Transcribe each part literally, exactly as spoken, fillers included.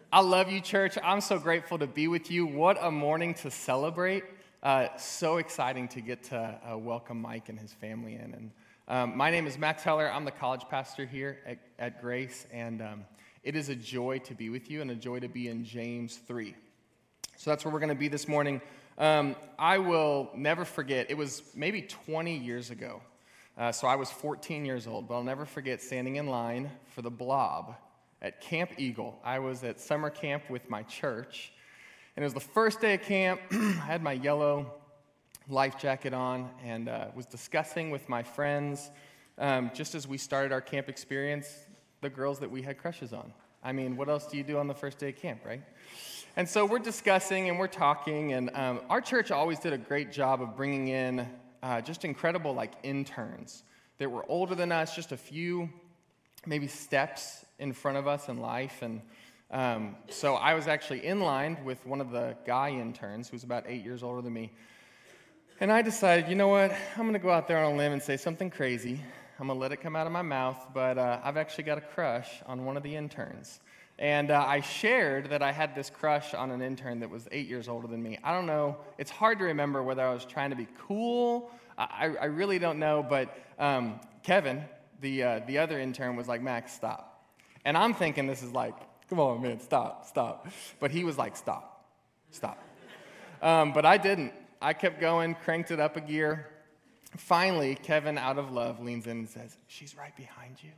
I love you, church. I'm so grateful to be with you. What a morning to celebrate. Uh, so exciting to get to uh, welcome Mike and his family in. And um, my name is Max Heller. I'm the college pastor here at, at Grace, and um, it is a joy to be with you and a joy to be in James three. So that's where we're going to be this morning. Um, I will never forget, it was maybe twenty years ago. Uh, so I was fourteen years old, but I'll never forget standing in line for the Blob at Camp Eagle. I was at summer camp with my church, and it was the first day of camp. I had my yellow life jacket on and uh, was discussing with my friends, um, just as we started our camp experience, the girls that we had crushes on. I mean, what else do you do on the first day of camp, right? And so we're discussing and we're talking, and um, our church always did a great job of bringing in uh, just incredible, like, interns that were older than us, just a few maybe steps in front of us in life. And um, so I was actually in line with one of the guy interns who's about eight years older than me. And I decided, you know what, I'm going to go out there on a limb and say something crazy. I'm going to let it come out of my mouth, but uh, I've actually got a crush on one of the interns. And uh, I shared that I had this crush on an intern that was eight years older than me. I don't know. It's hard to remember whether I was trying to be cool. I, I really don't know, but um, Kevin, the uh, the other intern, was like, Max, stop. And I'm thinking this is like, come on, man, stop, stop. But he was like, stop, stop. Um, but I didn't. I kept going, cranked it up a gear. Finally, Kevin, out of love, leans in and says, she's right behind you.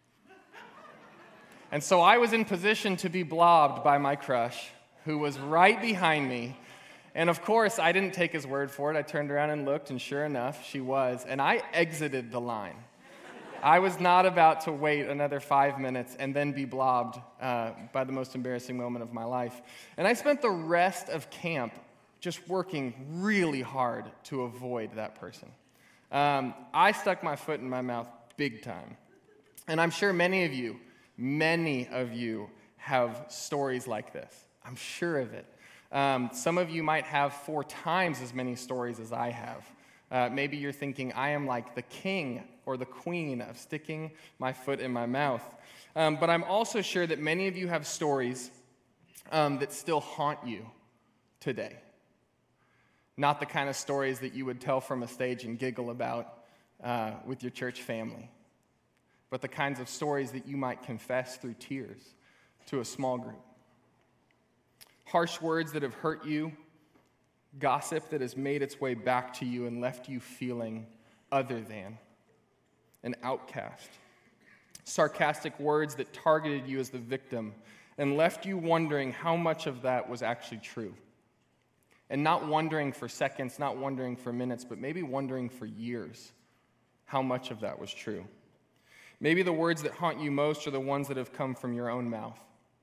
And so I was in position to be blobbed by my crush, who was right behind me. And of course, I didn't take his word for it. I turned around and looked, and sure enough, she was. And I exited the line. I was not about to wait another five minutes and then be blobbed uh, by the most embarrassing moment of my life. And I spent the rest of camp just working really hard to avoid that person. Um, I stuck my foot in my mouth big time. And I'm sure many of you, many of you have stories like this. I'm sure of it. Um, some of you might have four times as many stories as I have. Uh, maybe you're thinking, I am like the king or the queen of sticking my foot in my mouth. Um, but I'm also sure that many of you have stories um, that still haunt you today. Not the kind of stories that you would tell from a stage and giggle about uh, with your church family, but the kinds of stories that you might confess through tears to a small group. Harsh words that have hurt you, gossip that has made its way back to you and left you feeling other than an outcast. Sarcastic words that targeted you as the victim and left you wondering how much of that was actually true. And not wondering for seconds, not wondering for minutes, but maybe wondering for years how much of that was true. Maybe the words that haunt you most are the ones that have come from your own mouth.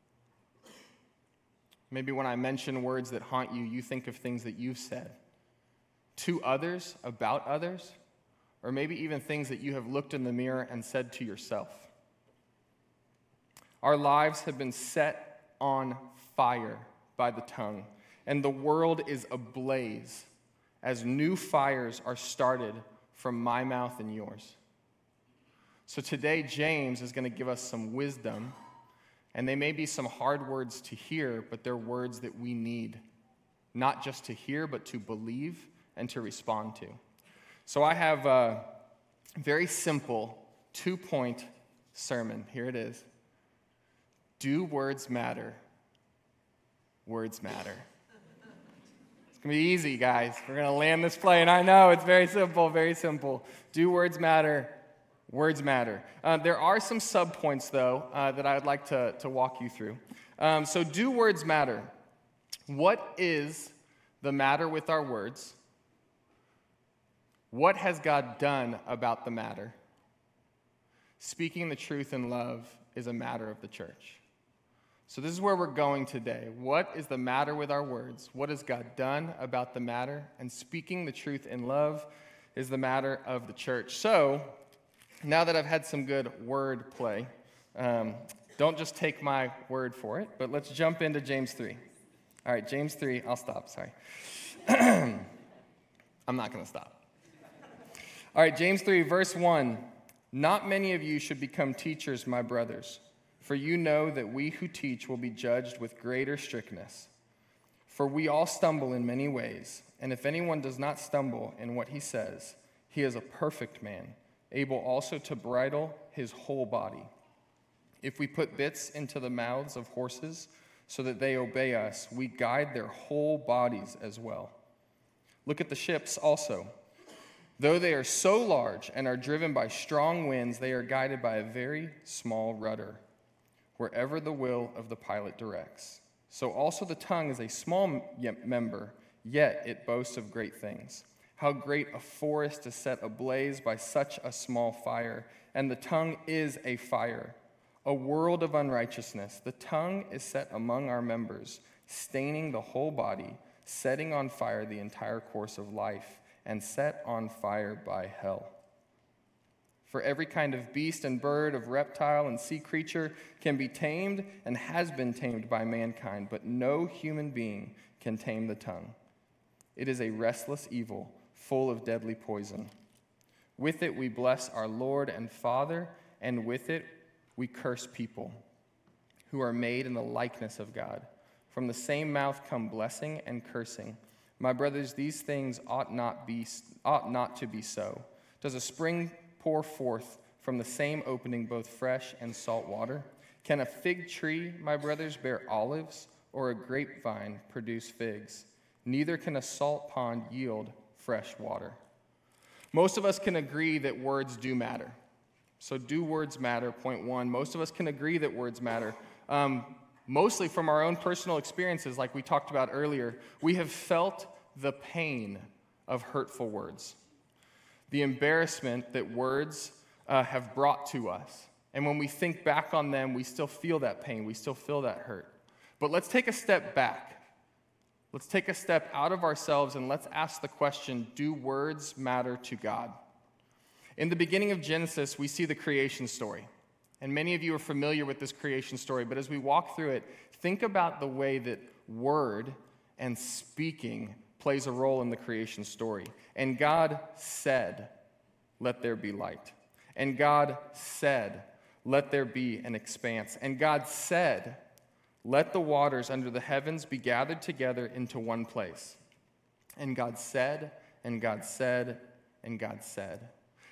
Maybe when I mention words that haunt you, you think of things that you've said to others, about others, or maybe even things that you have looked in the mirror and said to yourself. Our lives have been set on fire by the tongue, and the world is ablaze as new fires are started from my mouth and yours. So today, James is going to give us some wisdom, and they may be some hard words to hear, but they're words that we need, not just to hear, but to believe and to respond to. So I have a very simple two-point sermon. Here it is. Do words matter? Words matter. It's going to be easy, guys. We're going to land this plane. I know, it's very simple, very simple. Do words matter? Words matter. Uh, there are some subpoints, though, uh, that I would like to, to walk you through. Um, so do words matter? What is the matter with our words? What has God done about the matter? Speaking the truth in love is a matter of the church. So this is where we're going today. What is the matter with our words? What has God done about the matter? And speaking the truth in love is the matter of the church. So now that I've had some good word play, um, don't just take my word for it, but let's jump into James three. All right, James three, I'll stop, sorry. I'm not going to stop. All right, James three, verse one. Not many of you should become teachers, my brothers, For you know that we who teach will be judged with greater strictness. For we all stumble in many ways, and if anyone does not stumble in what he says, he is a perfect man, able also to bridle his whole body. If we put bits into the mouths of horses so that they obey us, we guide their whole bodies as well. Look at the ships also. Though they are so large and are driven by strong winds, they are guided by a very small rudder, wherever the will of the pilot directs. So also the tongue is a small member, yet it boasts of great things. How great a forest is set ablaze by such a small fire, and the tongue is a fire, a world of unrighteousness. The tongue is set among our members, staining the whole body, setting on fire the entire course of life, and set on fire by hell. For every kind of beast and bird, of reptile and sea creature can be tamed and has been tamed by mankind, but no human being can tame the tongue. It is a restless evil, full of deadly poison. With it we bless our Lord and Father, and with it we curse people who are made in the likeness of God. From the same mouth come blessing and cursing. My brothers, these things ought not be ought not to be so. Does a spring pour forth from the same opening both fresh and salt water? Can a fig tree, my brothers, bear olives, or a grapevine produce figs? Neither can a salt pond yield fresh water. Most of us can agree that words do matter. So do words matter, point one. Most of us can agree that words matter. Um, mostly from our own personal experiences, like we talked about earlier, we have felt the pain of hurtful words, the embarrassment that words uh, have brought to us. And when we think back on them, we still feel that pain. We still feel that hurt. But let's take a step back. Let's take a step out of ourselves and let's ask the question, do words matter to God? In the beginning of Genesis, we see the creation story. And many of you are familiar with this creation story. But as we walk through it, think about the way that word and speaking plays a role in the creation story. And God said, "Let there be light." And God said, "Let there be an expanse." And God said, "Let the waters under the heavens be gathered together into one place." And God said, and God said, and God said.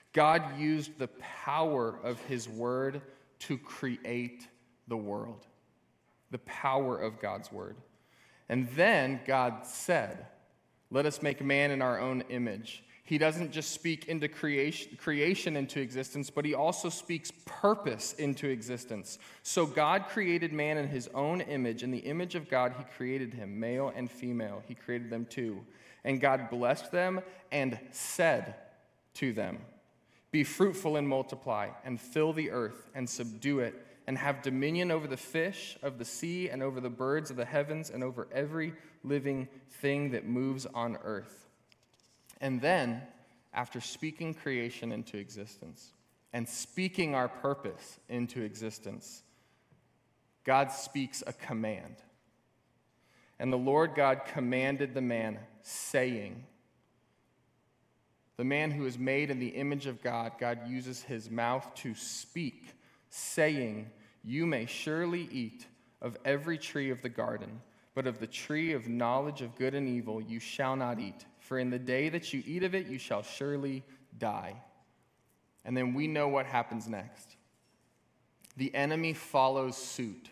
God used the power of his word to create the world. The power of God's word. And then God said, "Let us make man in our own image." He doesn't just speak into creation, creation into existence, but he also speaks purpose into existence. So God created man in his own image. In the image of God, he created him, male and female. He created them too. And God blessed them and said to them, "Be fruitful and multiply, and fill the earth and subdue it, and have dominion over the fish of the sea and over the birds of the heavens and over every living thing that moves on earth." And then, after speaking creation into existence and speaking our purpose into existence, God speaks a command. And the Lord God commanded the man, saying, the man who is made in the image of God, God uses his mouth to speak, saying, "You may surely eat of every tree of the garden, but of the tree of knowledge of good and evil you shall not eat. For in the day that you eat of it, you shall surely die." And then we know what happens next. The enemy follows suit,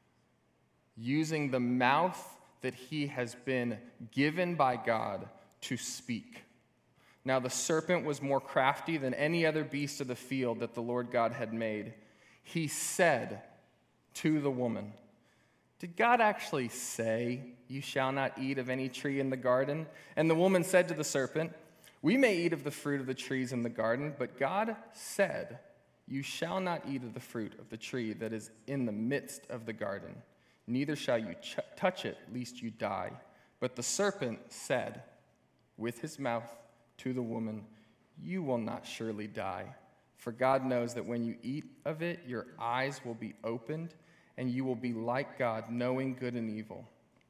using the mouth that he has been given by God to speak. Now the serpent was more crafty than any other beast of the field that the Lord God had made. He said to the woman, "Did God actually say, 'You shall not eat of any tree in the garden'?" And the woman said to the serpent, "We may eat of the fruit of the trees in the garden, but God said, 'You shall not eat of the fruit of the tree that is in the midst of the garden, neither shall you ch- touch it, lest you die.' But the serpent said with his mouth to the woman, 'You will not surely die, for God knows that when you eat of it, your eyes will be opened, and you will be like God, knowing good and evil.'"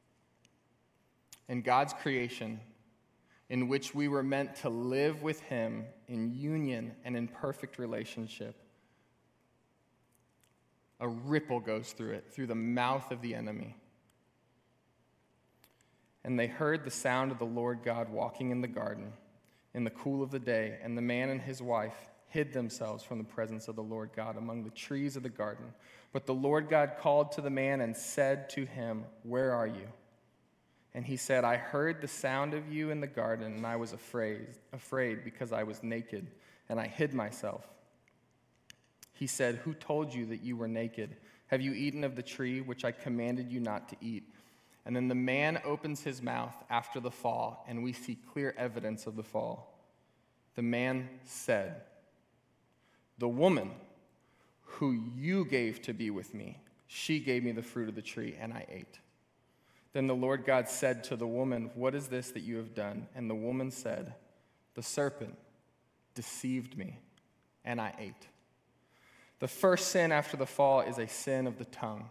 In God's creation, in which we were meant to live with him in union and in perfect relationship, A ripple goes through it, through the mouth of the enemy. And they heard the sound of the Lord God walking in the garden in the cool of the day, and the man and his wife hid themselves from the presence of the Lord God among the trees of the garden. But the Lord God called to the man and said to him, "Where are you?" And he said, "I heard the sound of you in the garden, and I was afraid, afraid because I was naked, and I hid myself." He said, "Who told you that you were naked? Have you eaten of the tree which I commanded you not to eat?" And then the man opens his mouth after the fall, and we see clear evidence of the fall. The man said, "The woman who you gave to be with me, she gave me the fruit of the tree, and I ate." Then the Lord God said to the woman, "What is this that you have done?" And the woman said, "The serpent deceived me, and I ate." The first sin after the fall is a sin of the tongue.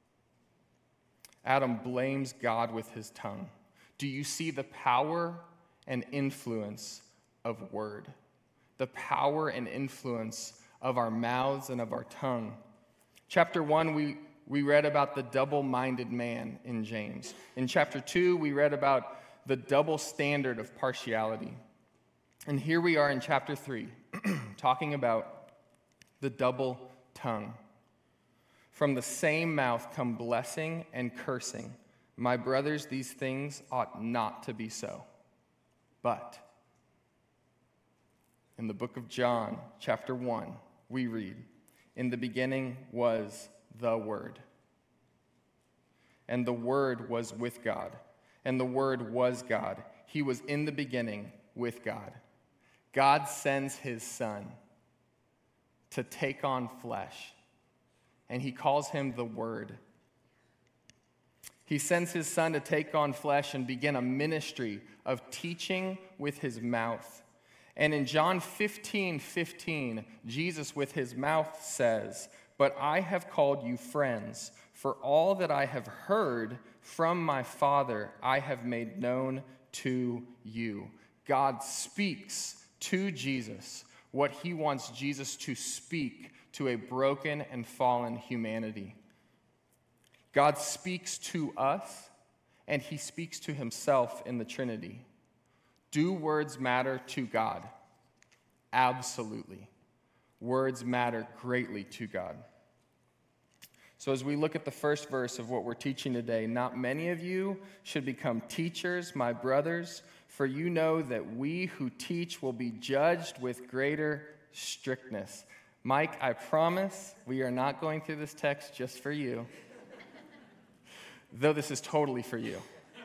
Adam blames God with his tongue. Do you see the power and influence of word? The power and influence of our mouths and of our tongue. Chapter one, we, we read about the double-minded man in James. In chapter two, we read about the double standard of partiality. And here we are in chapter three, talking about the double tongue. From the same mouth come blessing and cursing. My brothers, these things ought not to be so. But in the book of John, chapter one, we read, "In the beginning was the Word, and the Word was with God, and the Word was God. He was in the beginning with God." God sends his Son to take on flesh, and he calls him the Word. He sends his Son to take on flesh and begin a ministry of teaching with his mouth. And in John fifteen fifteen, Jesus with his mouth says, "But I have called you friends, for all that I have heard from my Father I have made known to you." God speaks to Jesus what he wants Jesus to speak to a broken and fallen humanity. God speaks to us, and he speaks to himself in the Trinity. Do words matter to God? Absolutely. Words matter greatly to God. So as we look at the first verse of what we're teaching today, "Not many of you should become teachers, my brothers, for you know that we who teach will be judged with greater strictness." Mike, I promise we are not going through this text just for you, though this is totally for you.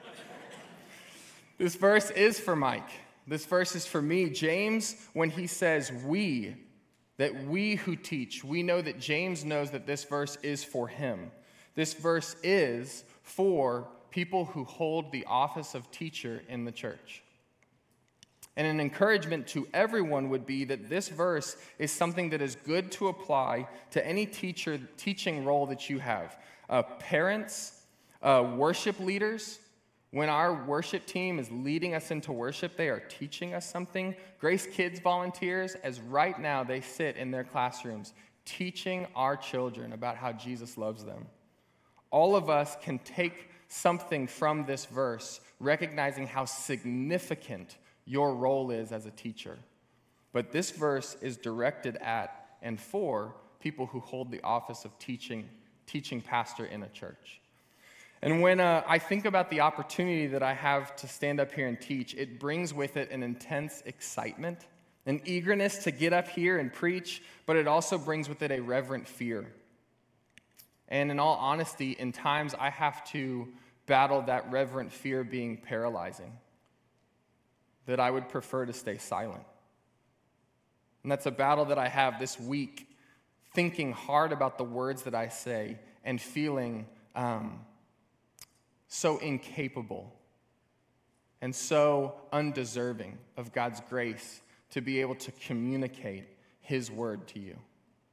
This verse is for Mike. This verse is for me. James, when he says we, that we who teach, we know that James knows that this verse is for him. This verse is for people who hold the office of teacher in the church. And an encouragement to everyone would be that this verse is something that is good to apply to any teacher teaching role that you have. Uh, parents, uh, worship leaders. When our worship team is leading us into worship, they are teaching us something. Grace Kids volunteers, as right now they sit in their classrooms teaching our children about how Jesus loves them. All of us can take something from this verse, recognizing how significant your role is as a teacher. But this verse is directed at and for people who hold the office of teaching, teaching pastor in a church. And when uh, I think about the opportunity that I have to stand up here and teach, it brings with it an intense excitement, an eagerness to get up here and preach, but it also brings with it a reverent fear. And in all honesty, in times I have to battle that reverent fear being paralyzing, that I would prefer to stay silent. And that's a battle that I have this week, thinking hard about the words that I say and feeling um, so incapable and so undeserving of God's grace to be able to communicate his word to you.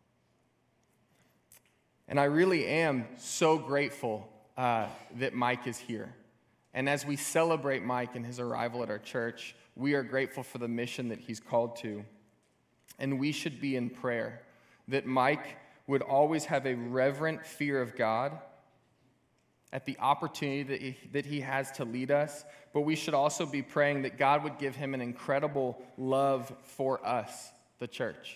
And I really am so grateful uh, that Mike is here. And as we celebrate Mike and his arrival at our church, we are grateful for the mission that he's called to. And we should be in prayer that Mike would always have a reverent fear of God at the opportunity that he, that he has to lead us, but we should also be praying that God would give him an incredible love for us, the church.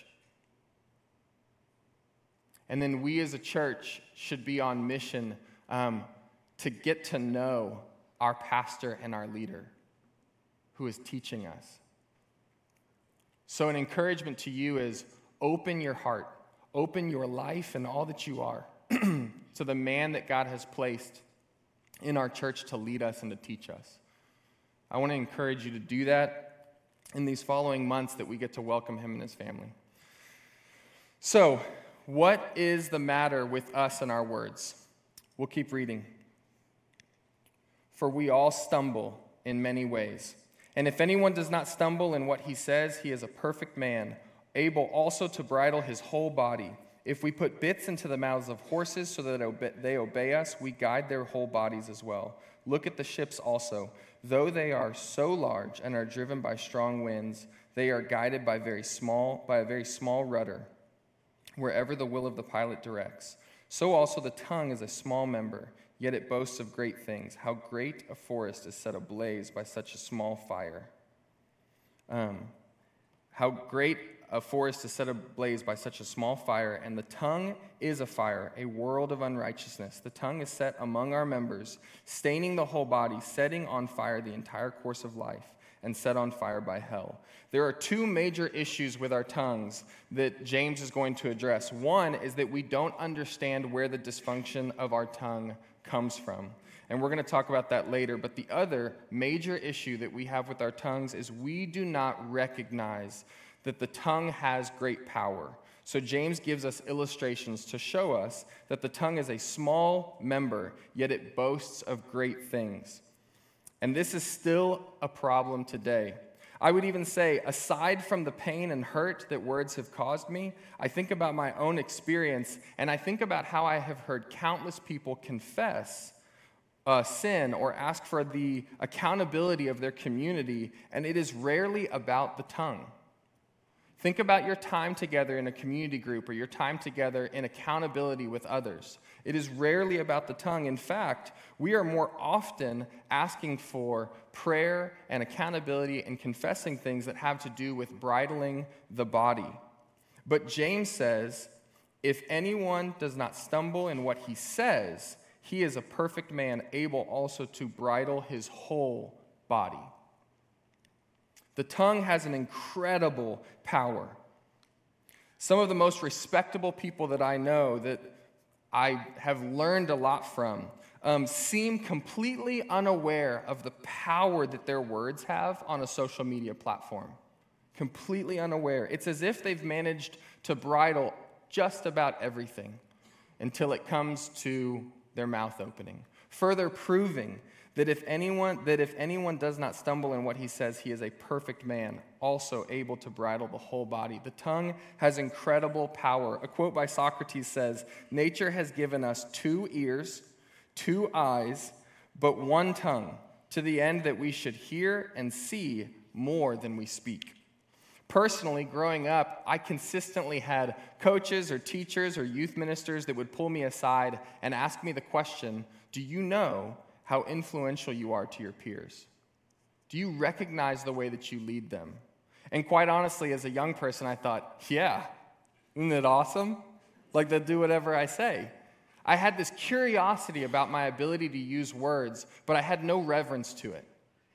And then we as a church should be on mission um, to get to know our pastor and our leader who is teaching us. So an encouragement to you is open your heart, open your life and all that you are to the man that God has placed in our church to lead us and to teach us. I want to encourage you to do that in these following months that we get to welcome him and his family. So, what is the matter with us and our words? We'll keep reading. For we all stumble in many ways. And if anyone does not stumble in what he says, he is a perfect man, able also to bridle his whole body. If we put bits into the mouths of horses so that they obey us, we guide their whole bodies as well. Look at the ships also. Though they are so large and are driven by strong winds, they are guided by very small by a very small rudder, wherever the will of the pilot directs. So also the tongue is a small member, yet it boasts of great things. How great a forest is set ablaze by such a small fire. Um, how great a forest is set ablaze by such a small fire, and the tongue is a fire, a world of unrighteousness. The tongue is set among our members, staining the whole body, setting on fire the entire course of life, and set on fire by hell. There are two major issues with our tongues that James is going to address. One is that we don't understand where the dysfunction of our tongue comes from. And we're going to talk about that later. But the other major issue that we have with our tongues is we do not recognize that the tongue has great power. So James gives us illustrations to show us that the tongue is a small member, yet it boasts of great things. And this is still a problem today. I would even say, aside from the pain and hurt that words have caused me, I think about my own experience, and I think about how I have heard countless people confess uh, sin or ask for the accountability of their community, and it is rarely about the tongue. Think about your time together in a community group or your time together in accountability with others. It is rarely about the tongue. In fact, we are more often asking for prayer and accountability and confessing things that have to do with bridling the body. But James says, if anyone does not stumble in what he says, he is a perfect man, able also to bridle his whole body. The tongue has an incredible power. Some of the most respectable people that I know that I have learned a lot from um, seem completely unaware of the power that their words have on a social media platform. Completely unaware. It's as if they've managed to bridle just about everything until it comes to their mouth opening, further proving that if anyone that if anyone does not stumble in what he says, he is a perfect man, also able to bridle the whole body. The tongue has incredible power. A quote by Socrates says, "Nature has given us two ears, two eyes, but one tongue, to the end that we should hear and see more than we speak." Personally, growing up, I consistently had coaches or teachers or youth ministers that would pull me aside and ask me the question, "Do you know how influential you are to your peers? Do you recognize the way that you lead them?" And quite honestly, as a young person, I thought, yeah, isn't it awesome? Like, they'll do whatever I say. I had this curiosity about my ability to use words, but I had no reverence to it.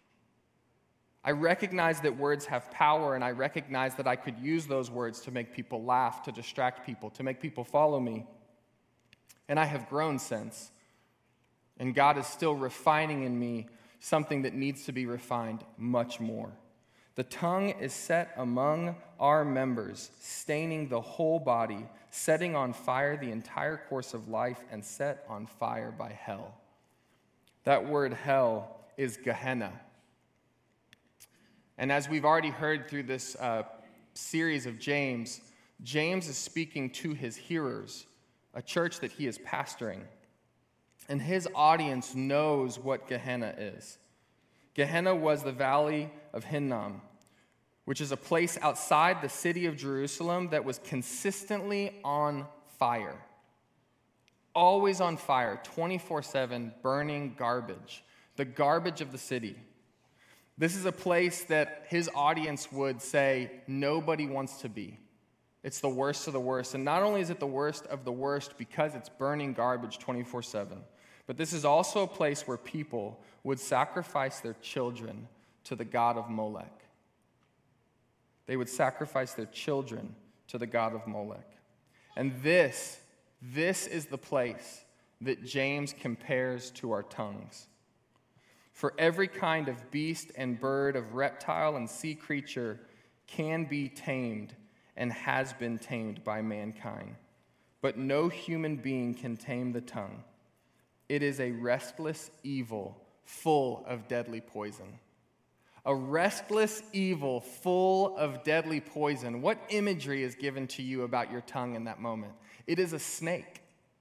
I recognized that words have power, and I recognized that I could use those words to make people laugh, to distract people, to make people follow me. And I have grown since. And God is still refining in me something that needs to be refined much more. The tongue is set among our members, staining the whole body, setting on fire the entire course of life, and set on fire by hell. That word hell is Gehenna. And as we've already heard through this uh, series of James, James is speaking to his hearers, a church that he is pastoring. And his audience knows what Gehenna is. Gehenna was the valley of Hinnom, which is a place outside the city of Jerusalem that was consistently on fire. Always on fire, twenty-four seven, burning garbage, the garbage of the city. This is a place that his audience would say nobody wants to be. It's the worst of the worst. And not only is it the worst of the worst because it's burning garbage twenty-four seven, but this is also a place where people would sacrifice their children to the god of Molech. They would sacrifice their children to the god of Molech. And this, this is the place that James compares to our tongues. For every kind of beast and bird, of reptile and sea creature can be tamed and has been tamed by mankind. But no human being can tame the tongue. It is a restless evil full of deadly poison. A restless evil full of deadly poison. What imagery is given to you about your tongue in that moment? It is a snake.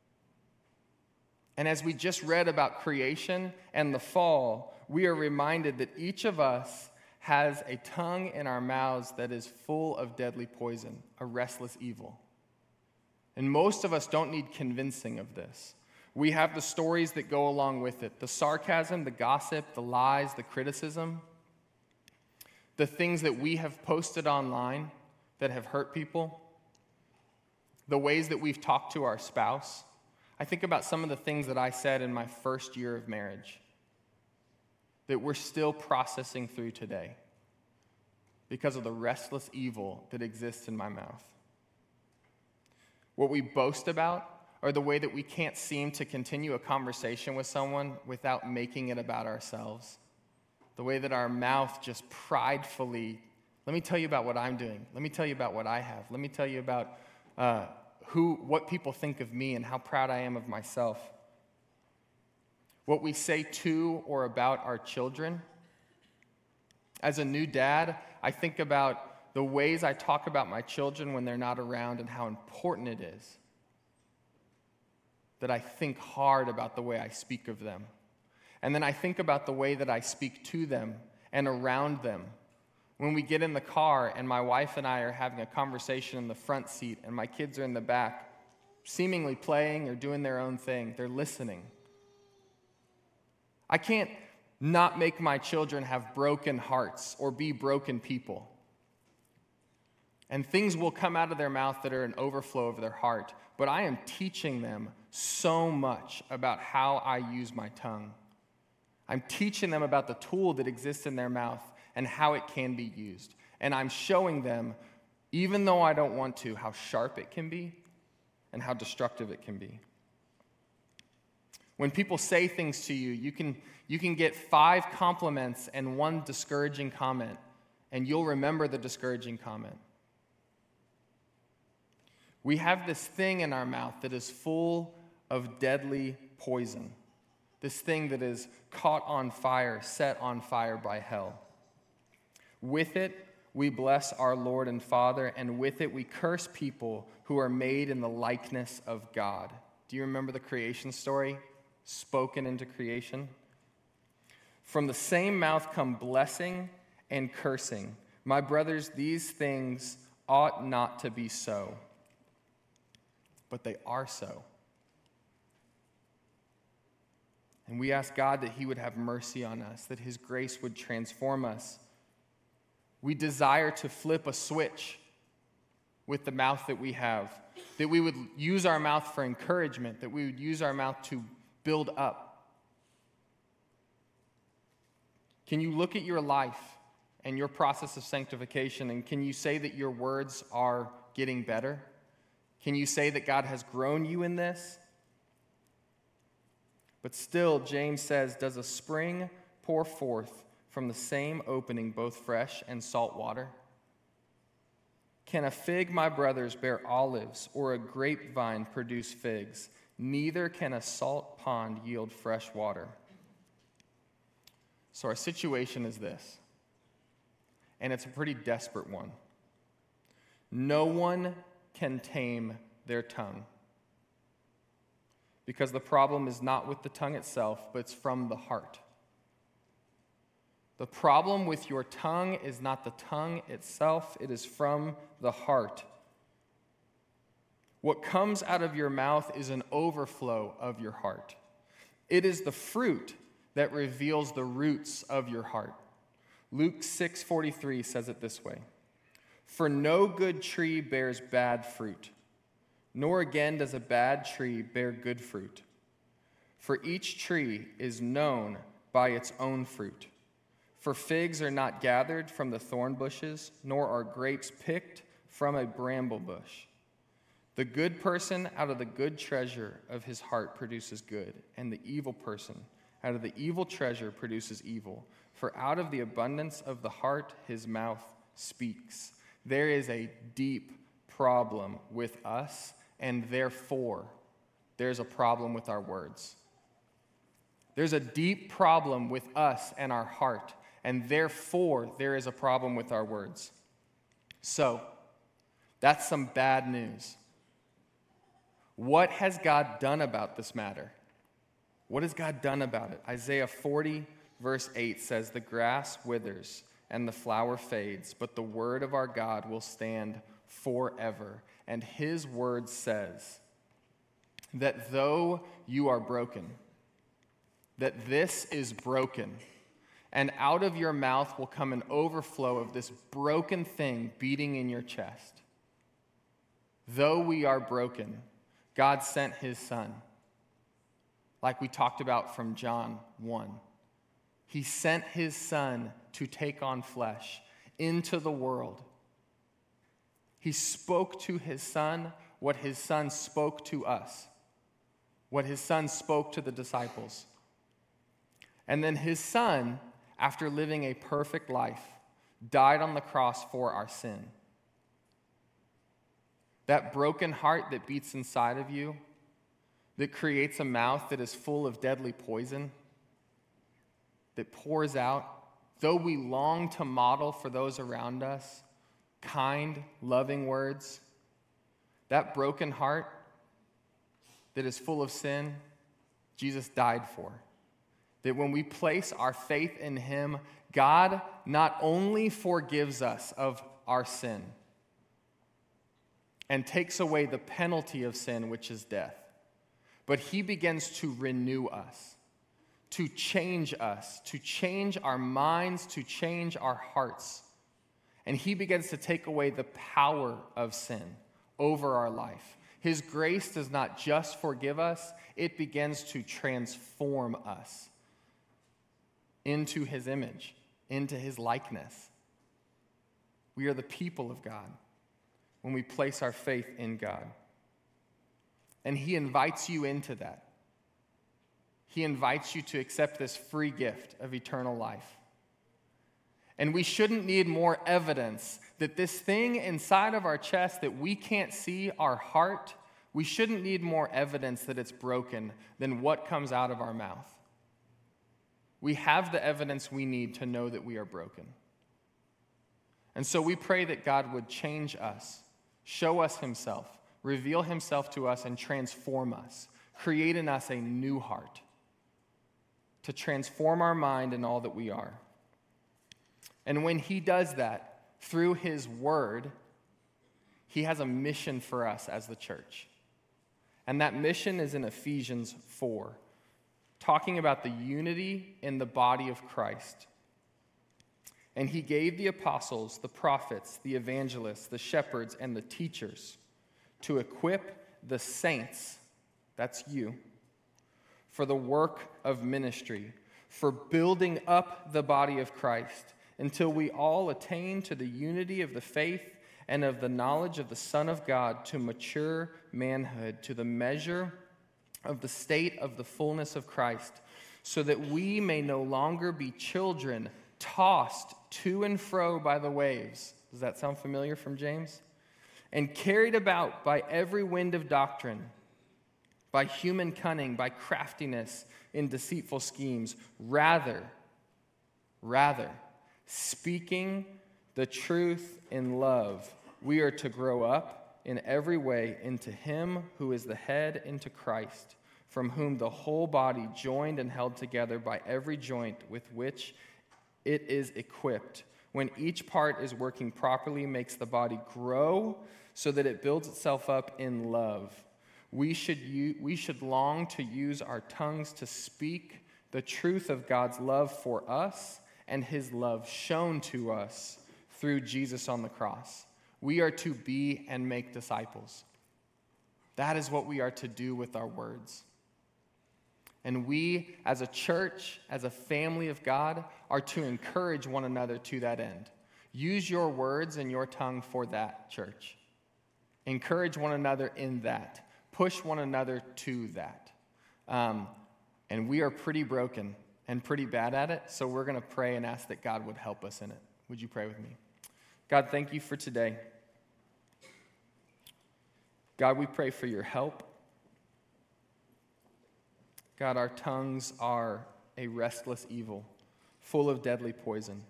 And as we just read about creation and the fall, we are reminded that each of us has a tongue in our mouths that is full of deadly poison, a restless evil. And most of us don't need convincing of this. We have the stories that go along with it, the sarcasm, the gossip, the lies, the criticism, the things that we have posted online that have hurt people, the ways that we've talked to our spouse. I think about some of the things that I said in my first year of marriage that we're still processing through today because of the restless evil that exists in my mouth. What we boast about, or the way that we can't seem to continue a conversation with someone without making it about ourselves. The way that our mouth just pridefully, let me tell you about what I'm doing. Let me tell you about what I have. Let me tell you about uh, who, what people think of me and how proud I am of myself. What we say to or about our children. As a new dad, I think about the ways I talk about my children when they're not around and how important it is that I think hard about the way I speak of them. And then I think about the way that I speak to them and around them. When we get in the car and my wife and I are having a conversation in the front seat and my kids are in the back, seemingly playing or doing their own thing, they're listening. I can't not make my children have broken hearts or be broken people. And things will come out of their mouth that are an overflow of their heart. But I am teaching them so much about how I use my tongue. I'm teaching them about the tool that exists in their mouth and how it can be used. And I'm showing them, even though I don't want to, how sharp it can be and how destructive it can be. When people say things to you, you can, you can get five compliments and one discouraging comment, and you'll remember the discouraging comment. We have this thing in our mouth that is full of deadly poison. This thing that is caught on fire, set on fire by hell. With it, we bless our Lord and Father, and with it, we curse people who are made in the likeness of God. Do you remember the creation story? Spoken into creation. From the same mouth come blessing and cursing. My brothers, these things ought not to be so, but they are so. And we ask God that he would have mercy on us, that his grace would transform us. We desire to flip a switch with the mouth that we have, that we would use our mouth for encouragement, that we would use our mouth to build up. Can you look at your life and your process of sanctification, and can you say that your words are getting better? Can you say that God has grown you in this? But still, James says, does a spring pour forth from the same opening both fresh and salt water? Can a fig, my brothers, bear olives, or a grapevine produce figs? Neither can a salt pond yield fresh water. So our situation is this, and it's a pretty desperate one. No one can tame their tongue, because the problem is not with the tongue itself, but it's from the heart. The problem with your tongue is not the tongue itself, it is from the heart. What comes out of your mouth is an overflow of your heart. It is the fruit that reveals the roots of your heart. Luke six forty-three says it this way: "For no good tree bears bad fruit, nor again does a bad tree bear good fruit. For each tree is known by its own fruit. For figs are not gathered from the thorn bushes, nor are grapes picked from a bramble bush. The good person out of the good treasure of his heart produces good, and the evil person out of the evil treasure produces evil. For out of the abundance of the heart his mouth speaks." There is a deep problem with us, and therefore there's a problem with our words. There's a deep problem with us and our heart, and therefore there is a problem with our words. So, that's some bad news. What has God done about this matter? What has God done about it? Isaiah forty, verse eight says, "The grass withers and the flower fades, but the word of our God will stand forever." And his word says that though you are broken, that this is broken, and out of your mouth will come an overflow of this broken thing beating in your chest. Though we are broken, God sent his son, like we talked about from John one. He sent his son to take on flesh into the world. He spoke to his son what his son spoke to us, what his son spoke to the disciples. And then his son, after living a perfect life, died on the cross for our sin. That broken heart that beats inside of you, that creates a mouth that is full of deadly poison, that pours out, though we long to model for those around us kind, loving words, that broken heart that is full of sin, Jesus died for. That when we place our faith in him, God not only forgives us of our sin and takes away the penalty of sin, which is death, but he begins to renew us, to change us, to change our minds, to change our hearts. And he begins to take away the power of sin over our life. His grace does not just forgive us, it begins to transform us into his image, into his likeness. We are the people of God when we place our faith in God. And he invites you into that. He invites you to accept this free gift of eternal life. And we shouldn't need more evidence that this thing inside of our chest that we can't see, our heart, we shouldn't need more evidence that it's broken than what comes out of our mouth. We have the evidence we need to know that we are broken. And so we pray that God would change us, show us himself, reveal himself to us, and transform us, create in us a new heart, to transform our mind and all that we are. And when he does that through his word, he has a mission for us as the church. And that mission is in Ephesians four, talking about the unity in the body of Christ. And he gave the apostles, the prophets, the evangelists, the shepherds, and the teachers to equip the saints, that's you, for the work of ministry, for building up the body of Christ, until we all attain to the unity of the faith and of the knowledge of the Son of God, to mature manhood, to the measure of the state of the fullness of Christ, so that we may no longer be children tossed to and fro by the waves. Does that sound familiar from James? And carried about by every wind of doctrine, by human cunning, by craftiness in deceitful schemes. Rather, rather, speaking the truth in love, we are to grow up in every way into him who is the head, into Christ, from whom the whole body, joined and held together by every joint with which it is equipped, when each part is working properly, makes the body grow so that it builds itself up in love. We should, u- we should long to use our tongues to speak the truth of God's love for us and his love shown to us through Jesus on the cross. We are to be and make disciples. That is what we are to do with our words. And we, as a church, as a family of God, are to encourage one another to that end. Use your words and your tongue for that, church. Encourage one another in that. Push one another to that. Um, and we are pretty broken and pretty bad at it, so we're going to pray and ask that God would help us in it. Would you pray with me? God, thank you for today. God, we pray for your help. God, our tongues are a restless evil, full of deadly poison.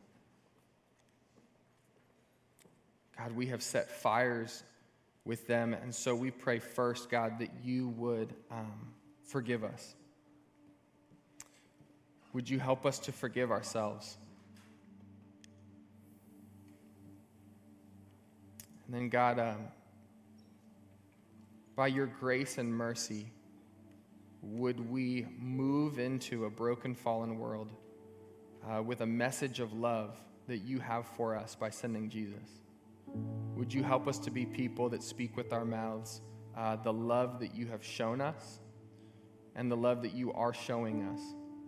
God, we have set fires with them, and so we pray first, God, that you would um, forgive us. Would you help us to forgive ourselves? And then, God, um, by your grace and mercy, would we move into a broken, fallen world uh, with a message of love that you have for us by sending Jesus? Would you help us to be people that speak with our mouths uh, the love that you have shown us and the love that you are showing us?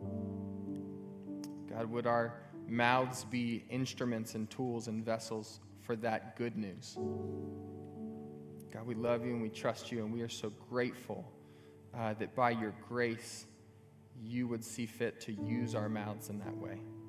God, would our mouths be instruments and tools and vessels for that good news? God, we love you and we trust you, and we are so grateful uh, that by your grace, you would see fit to use our mouths in that way.